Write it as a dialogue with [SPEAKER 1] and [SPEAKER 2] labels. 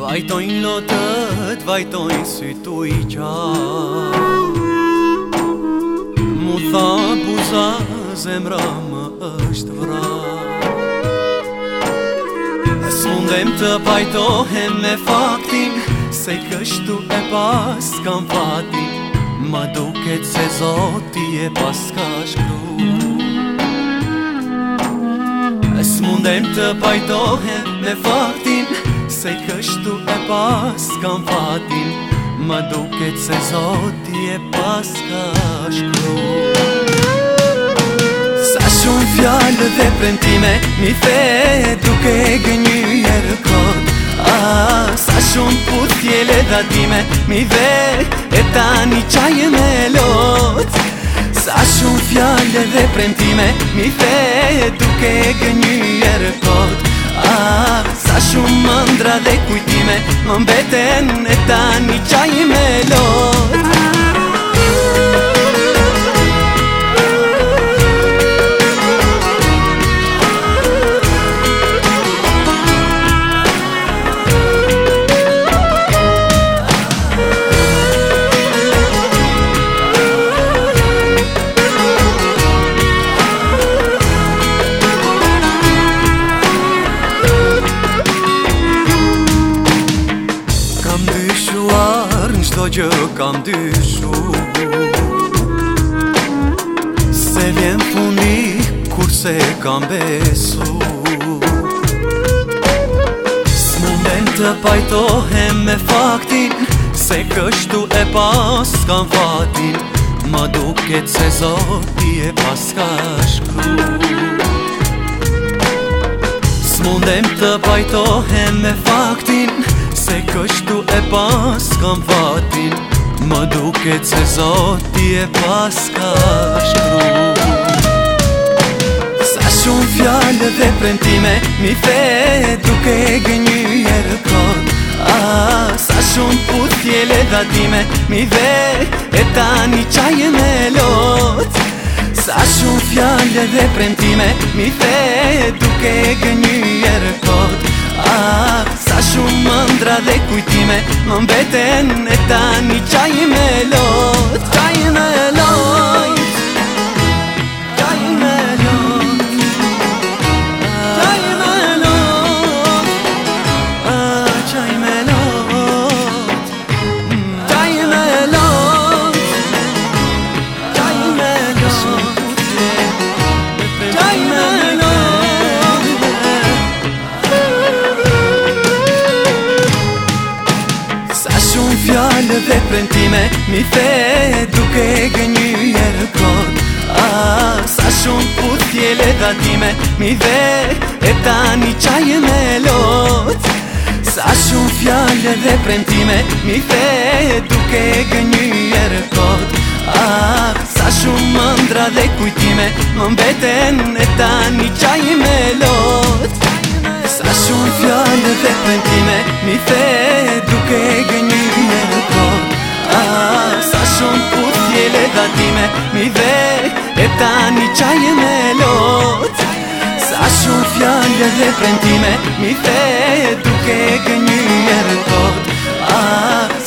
[SPEAKER 1] Vajtojnë lotët, vajtojnë sy tu I qa Mu tha buza, zemra më është vra S'mundem të pajtohem me faktin Se kështu e pas kam fatin Ma duket se Zoti e pas ka shkru S'mundem të pajtohem me faktin Se kështu e pas kam fatin Ma duket se Zoti e pas ka shkru Sa shumë fjallë dhe premtime Mi the duke gënjyer kot Sa shumë putjele datime Mi ve e tani qaje me lot Sa shumë fjallë dhe premtime Mi the duke gënjyer kot Sa shumë mëndra dhe kujtime Më mbeten e tani qaje me lot Qdo gjë kam dyshu Se vjen fundi kurse kam besu S'mundem të pajtohem me faktin Se kështu e pas kam fatin Ma duket se Zoti e pas ka shkru S'mundem të pajtohem me faktin Se kështu e pas kam fatin Më duket se Zoti e pas ka shkru Sa shumë fjallë dhe premtime Mi the duke gënjyer kot Sa shumë putjele datime Mi ve e tani qaje me lot Sa shumë fjallë dhe premtime Mi the duke gënjyer kot Sa shumë mëndra dhe kujtime Më mbeten e tani qaje me lot Qaje me lot Qaje me lot Qaje me lot Qaje me lot Qaje me lot Qaje me lot Qaje me lot Fjallë dhe premtime Mi the duke gënjyer kot Sa shumë putjele datime Mi ve e tani qaje me lot Sa shumë fjallë dhe premtime Mi the duke gënjyer kot Sa shumë mëndra dhe kujtime Më mbeten e tani qaje me lot Sa shumë fjallë dhe premtime Mi the duke gënjyer kot Sa shumë putjele datime Mi ve e tani qaje me lot Sa shumë fjallë dhe premtime Mi the duke gënjyer kot